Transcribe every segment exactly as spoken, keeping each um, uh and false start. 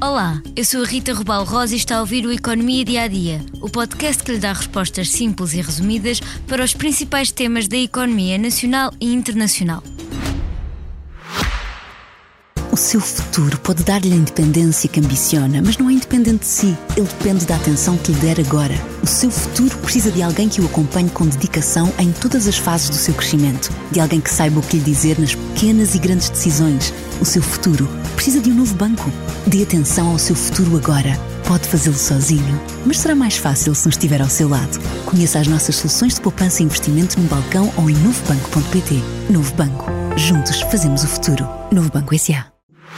Olá, eu sou a Rita Rubal Rosa e está a ouvir o Economia Dia a Dia, o podcast que lhe dá respostas simples e resumidas para os principais temas da economia nacional e internacional. O seu futuro pode dar-lhe a independência que ambiciona, mas não é independente de si. Ele depende da atenção que lhe der agora. O seu futuro precisa de alguém que o acompanhe com dedicação em todas as fases do seu crescimento. De alguém que saiba o que lhe dizer nas pequenas e grandes decisões. O seu futuro precisa de um novo banco. Dê atenção ao seu futuro agora. Pode fazê-lo sozinho, mas será mais fácil se nos estiver ao seu lado. Conheça as nossas soluções de poupança e investimento no balcão ou em novo banco ponto pt. Novo Banco. Juntos fazemos o futuro. Novo Banco S A.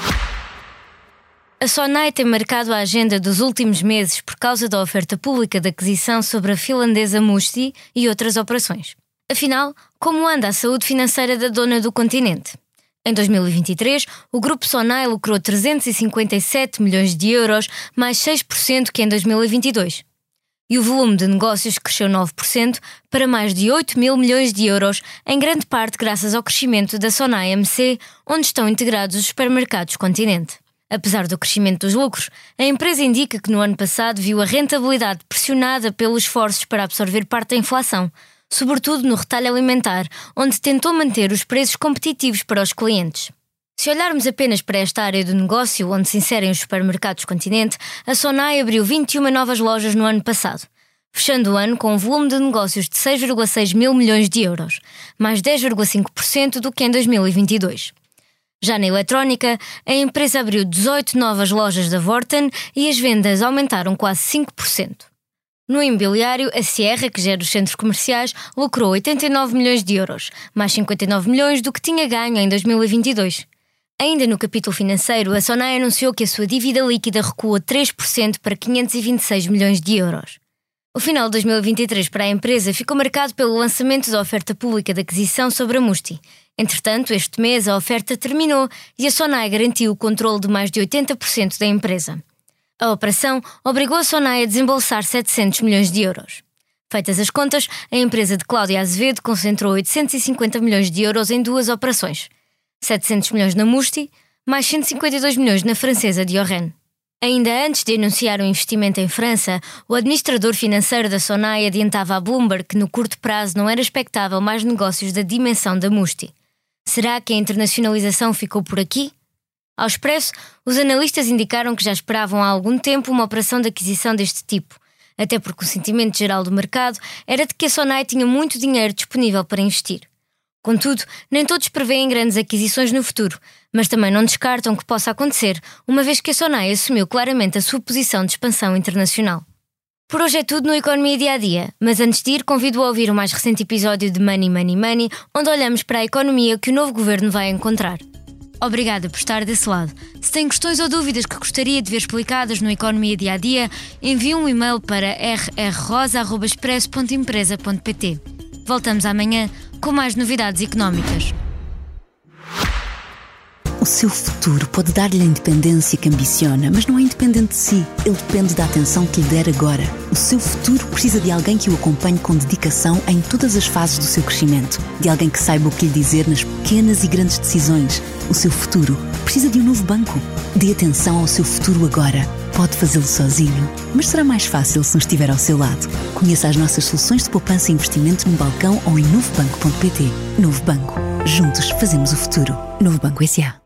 A Sonai tem marcado a agenda dos últimos meses por causa da oferta pública de aquisição sobre a finlandesa Musti e outras operações. Afinal, como anda a saúde financeira da dona do continente? Em dois mil e vinte e três, o grupo Sonai lucrou trezentos e cinquenta e sete milhões de euros, mais seis por cento que em dois mil e vinte e dois. E o volume de negócios cresceu nove por cento para mais de oito mil milhões de euros, em grande parte graças ao crescimento da Sonai M C, onde estão integrados os supermercados Continente. Apesar do crescimento dos lucros, a empresa indica que no ano passado viu a rentabilidade pressionada pelos esforços para absorver parte da inflação, sobretudo no retalho alimentar, onde tentou manter os preços competitivos para os clientes. Se olharmos apenas para esta área do negócio, onde se inserem os supermercados Continente, a Sonai abriu vinte e uma novas lojas no ano passado, fechando o ano com um volume de negócios de seis vírgula seis mil milhões de euros, mais dez vírgula cinco por cento do que em dois mil e vinte e dois. Já na eletrónica, a empresa abriu dezoito novas lojas da Vorten e as vendas aumentaram quase cinco por cento. No imobiliário, a Sierra, que gera os centros comerciais, lucrou oitenta e nove milhões de euros, mais cinquenta e nove milhões do que tinha ganho em dois mil e vinte e dois. Ainda no capítulo financeiro, a Sonai anunciou que a sua dívida líquida recua três por cento para quinhentos e vinte e seis milhões de euros. O final de dois mil e vinte e três para a empresa ficou marcado pelo lançamento da oferta pública de aquisição sobre a Musti. Entretanto, este mês a oferta terminou e a Sonai garantiu o controle de mais de oitenta por cento da empresa. A operação obrigou a Sonai a desembolsar setecentos milhões de euros. Feitas as contas, a empresa de Cláudia Azevedo concentrou oitocentos e cinquenta milhões de euros em duas operações. setecentos milhões na Musti, mais cento e cinquenta e dois milhões na francesa Diorren. Ainda antes de anunciar o investimento em França, o administrador financeiro da Sonai adiantava à Bloomberg que no curto prazo não era expectável mais negócios da dimensão da Musti. Será que a internacionalização ficou por aqui? Ao Expresso, os analistas indicaram que já esperavam há algum tempo uma operação de aquisição deste tipo, até porque o sentimento geral do mercado era de que a Sonai tinha muito dinheiro disponível para investir. Contudo, nem todos prevêem grandes aquisições no futuro, mas também não descartam que possa acontecer, uma vez que a Sonai assumiu claramente a sua posição de expansão internacional. Por hoje é tudo no Economia Dia a Dia, mas antes de ir convido a ouvir o mais recente episódio de Money, Money, Money, onde olhamos para a economia que o novo governo vai encontrar. Obrigada por estar desse lado. Se tem questões ou dúvidas que gostaria de ver explicadas no Economia Dia a Dia, envie um e-mail para r r rosa arroba expresso ponto empresa ponto p t. Voltamos amanhã com mais novidades económicas. O seu futuro pode dar-lhe a independência que ambiciona, mas não é independente de si. Ele depende da atenção que lhe der agora. O seu futuro precisa de alguém que o acompanhe com dedicação em todas as fases do seu crescimento. De alguém que saiba o que lhe dizer nas pequenas e grandes decisões. O seu futuro precisa de um novo banco. Dê atenção ao seu futuro agora. Pode fazê-lo sozinho, mas será mais fácil se nos estiver ao seu lado. Conheça as nossas soluções de poupança e investimento no balcão ou em novo banco ponto pt. Novo Banco. Juntos fazemos o futuro. Novo Banco S A.